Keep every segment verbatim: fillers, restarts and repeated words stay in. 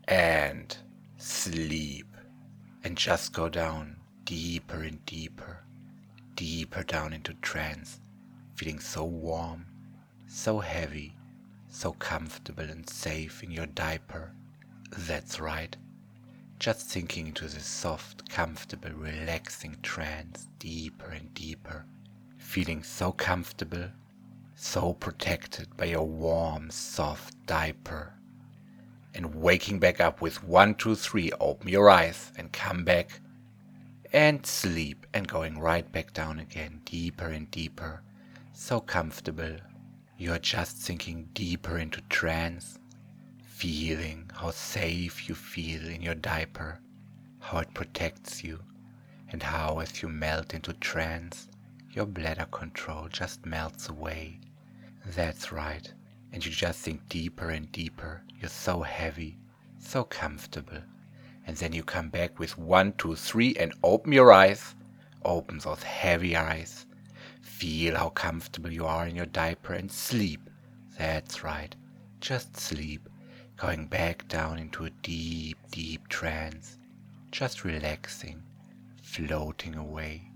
and sleep. And just go down deeper and deeper, deeper down into trance, feeling so warm, so heavy, so comfortable and safe in your diaper. That's right. Just sinking into this soft, comfortable, relaxing trance deeper and deeper, feeling so comfortable, so protected by your warm, soft diaper. And waking back up with one, two, three, open your eyes and come back and sleep, and going right back down again, deeper and deeper, so comfortable. You are just sinking deeper into trance, feeling how safe you feel in your diaper, how it protects you, and how as you melt into trance, your bladder control just melts away. That's right. And you just sink deeper and deeper. You're so heavy, so comfortable. And then you come back with one, two, three, and open your eyes. Open those heavy eyes. Feel how comfortable you are in your diaper and sleep. That's right. Just sleep. Going back down into a deep, deep trance. Just relaxing, floating away,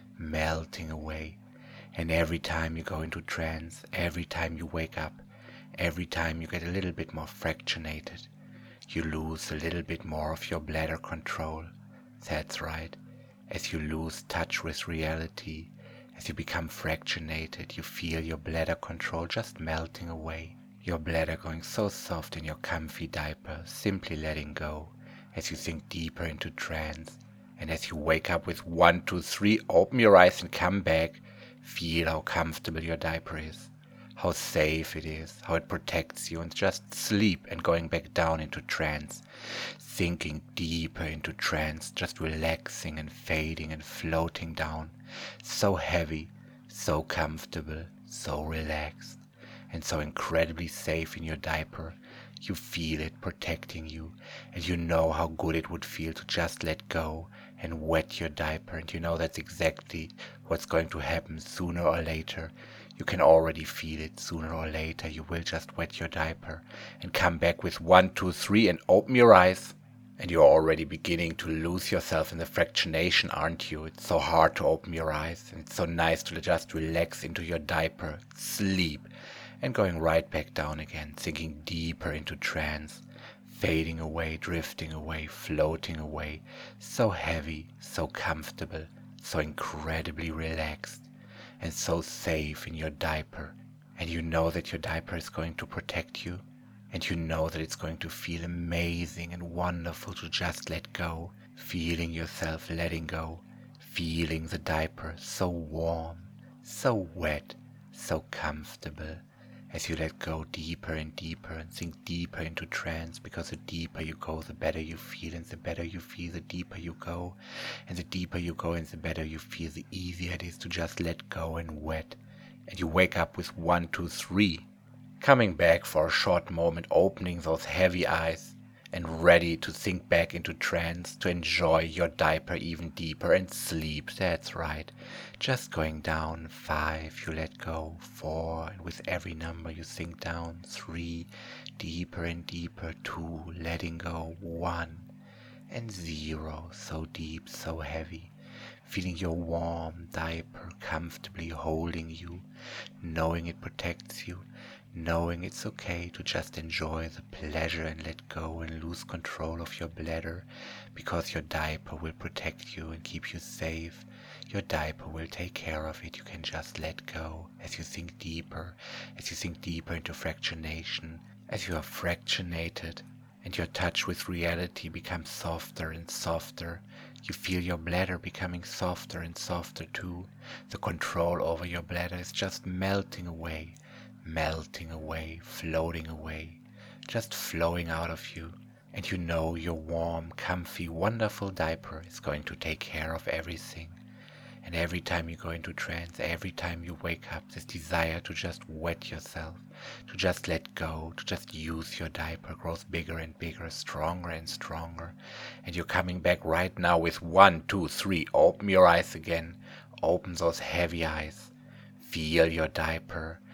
melting away. And every time you go into trance, every time you wake up, every time you get a little bit more fractionated, you lose a little bit more of your bladder control. That's right. As you lose touch with reality, as you become fractionated, you feel your bladder control just melting away. Your bladder going so soft in your comfy diaper, simply letting go as you sink deeper into trance. And as you wake up with one, two, three, open your eyes and come back, feel how comfortable your diaper is, how safe it is, how it protects you, and just sleep and going back down into trance, sinking deeper into trance, just relaxing and fading and floating down, so heavy, so comfortable, so relaxed, and so incredibly safe in your diaper. You feel it protecting you, and you know how good it would feel to just let go and wet your diaper, and you know that's exactly what's going to happen sooner or later. You can already feel it. Sooner or later you will just wet your diaper and come back with one, two, three, and open your eyes. And you're already beginning to lose yourself in the fractionation, aren't you? It's so hard to open your eyes, and it's so nice to just relax into your diaper, sleep, and going right back down again, sinking deeper into trance, fading away, drifting away, floating away, so heavy, so comfortable, so incredibly relaxed, and so safe in your diaper. And you know that your diaper is going to protect you, and you know that it's going to feel amazing and wonderful to just let go, feeling yourself letting go, feeling the diaper so warm, so wet, so comfortable, as you let go deeper and deeper and sink deeper into trance, because the deeper you go, the better you feel, and the better you feel, the deeper you go, and the deeper you go and the better you feel, the easier it is to just let go and wet. And you wake up with one, two, three, coming back for a short moment, opening those heavy eyes, and ready to sink back into trance, to enjoy your diaper even deeper and sleep. That's right. Just going down. Five, you let go. Four, and with every number you sink down. Three, deeper and deeper. Two, letting go. One, and zero. So deep, so heavy. Feeling your warm diaper comfortably holding you, knowing it protects you, knowing it's okay to just enjoy the pleasure and let go and lose control of your bladder, because your diaper will protect you and keep you safe. Your diaper will take care of it. You can just let go as you sink deeper, as you sink deeper into fractionation, as you are fractionated, and your touch with reality becomes softer and softer. You feel your bladder becoming softer and softer too. The control over your bladder is just melting away, melting away, floating away, just flowing out of you. And you know your warm, comfy, wonderful diaper is going to take care of everything. And every time you go into trance, every time you wake up, this desire to just wet yourself, to just let go, to just use your diaper grows bigger and bigger, stronger and stronger. And you're coming back right now with one, two, three. Open your eyes again. Open those heavy eyes. Feel your diaper.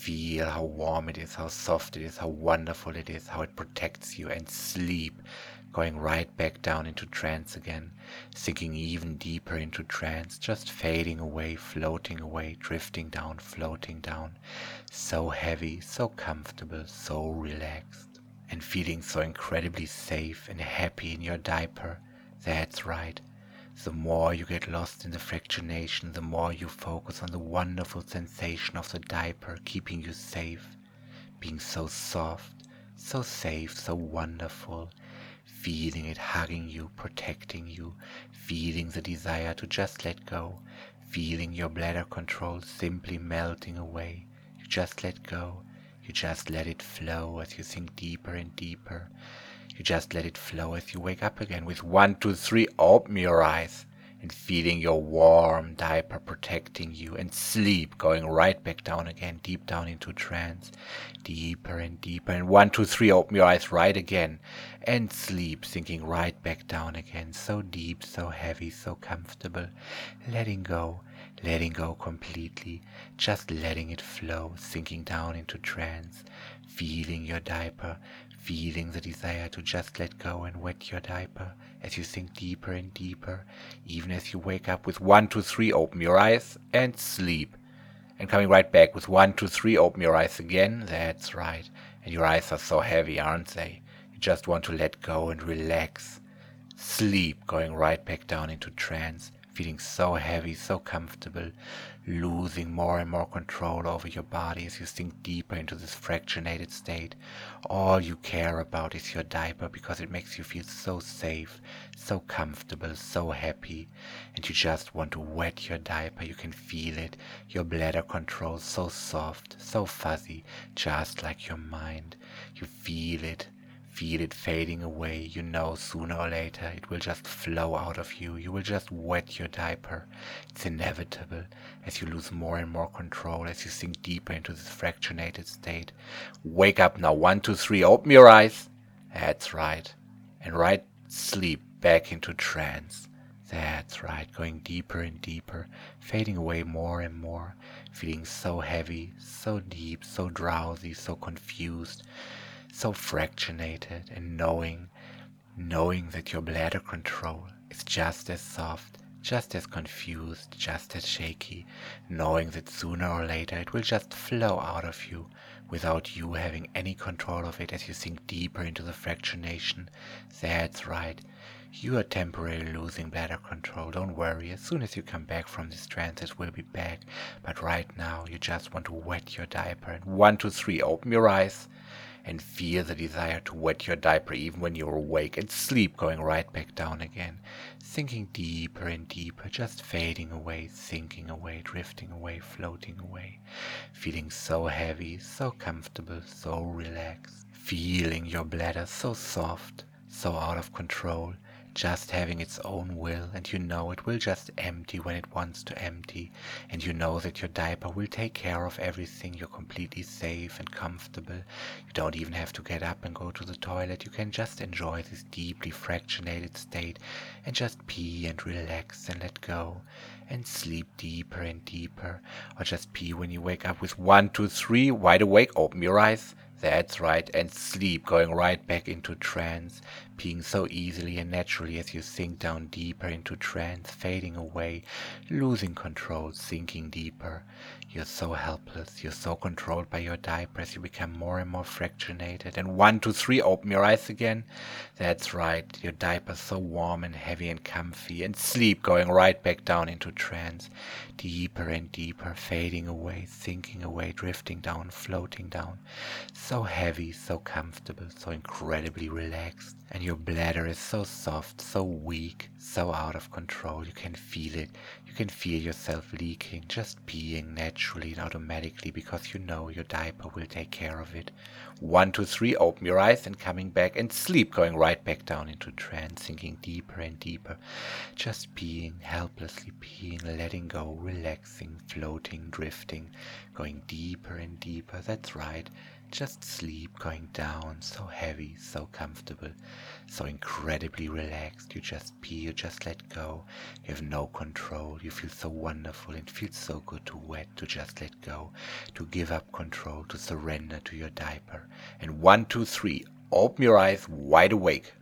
Feel how warm it is, how soft it is, how wonderful it is, how it protects you, and sleep, going right back down into trance again, sinking even deeper into trance, just fading away, floating away, drifting down, floating down, so heavy, so comfortable, so relaxed, and feeling so incredibly safe and happy in your diaper. That's right. The more you get lost in the fractionation, the more you focus on the wonderful sensation of the diaper keeping you safe, being so soft, so safe, so wonderful, feeling it hugging you, protecting you, feeling the desire to just let go, feeling your bladder control simply melting away. You just let go, you just let it flow as you sink deeper and deeper. You just let it flow as you wake up again with one, two, three, open your eyes and feeling your warm diaper protecting you, and sleep, going right back down again, deep down into trance, deeper and deeper, and one, two, three, open your eyes right again, and sleep, sinking right back down again, so deep, so heavy, so comfortable, letting go, letting go completely, just letting it flow, sinking down into trance, feeling your diaper, feeling the desire to just let go and wet your diaper as you sink deeper and deeper, even as you wake up with one, two, three, open your eyes and sleep. And coming right back with one, two, three, open your eyes again. That's right. And your eyes are so heavy, aren't they? You just want to let go and relax. Sleep, going right back down into trance, feeling so heavy, so comfortable, losing more and more control over your body as you sink deeper into this fractionated state. All you care about is your diaper because it makes you feel so safe, so comfortable, so happy, and you just want to wet your diaper. You can feel it, your bladder control so soft, so fuzzy, just like your mind. You feel it. Feel it fading away. You know sooner or later it will just flow out of you. You will just wet your diaper. It's inevitable as you lose more and more control, as you sink deeper into this fractionated state. Wake up now. One, two, three. Open your eyes. That's right. And right sleep back into trance. That's right. Going deeper and deeper, fading away more and more, feeling so heavy, so deep, so drowsy, so confused, so fractionated, and knowing, knowing that your bladder control is just as soft, just as confused, just as shaky, knowing that sooner or later it will just flow out of you without you having any control of it as you sink deeper into the fractionation. That's right. You are temporarily losing bladder control. Don't worry. As soon as you come back from this trance, it will be back. But right now, you just want to wet your diaper. And one, two, three, open your eyes. And feel the desire to wet your diaper even when you're awake, and sleep, going right back down again, sinking deeper and deeper, just fading away, sinking away, drifting away, floating away, feeling so heavy, so comfortable, so relaxed, feeling your bladder so soft, so out of control, just having its own will, and you know it will just empty when it wants to empty, and you know that your diaper will take care of everything. You're completely safe and comfortable. You don't even have to get up and go to the toilet. You can just enjoy this deeply fractionated state and just pee and relax and let go and sleep deeper and deeper, or just pee when you wake up with one, two, three, wide awake, open your eyes. That's right, and sleep, going right back into trance, peeing so easily and naturally as you sink down deeper into trance, fading away, losing control, sinking deeper. You're so helpless, you're so controlled by your diaper as you become more and more fractionated. And one, two, three, open your eyes again. That's right, your diaper's so warm and heavy and comfy, and sleep, going right back down into trance, deeper and deeper, fading away, sinking away, drifting down, floating down. So heavy, so comfortable, so incredibly relaxed. And your bladder is so soft, so weak, so out of control. You can feel it. You can feel yourself leaking, just peeing naturally and automatically because you know your diaper will take care of it. One, two, three, open your eyes and coming back, and sleep, going right back down into trance, sinking deeper and deeper. Just peeing, helplessly peeing, letting go, relaxing, floating, drifting, going deeper and deeper. That's right. Just sleep going down, so heavy, so comfortable, so incredibly relaxed. You just pee, you just let go. You have no control. You feel so wonderful. It feels so good to wet, to just let go, to give up control, to surrender to your diaper. And one, two, three, open your eyes wide awake.